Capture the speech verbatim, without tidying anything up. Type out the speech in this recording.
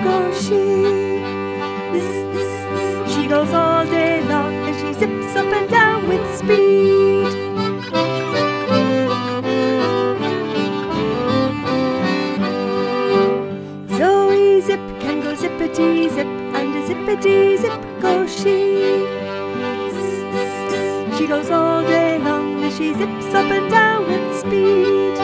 goes she. She goes all day long and she zips up and down with speed. Zoe Zip can go zippity zip, and a zippity zip goes she. She goes all day long and she zips up and down with speed.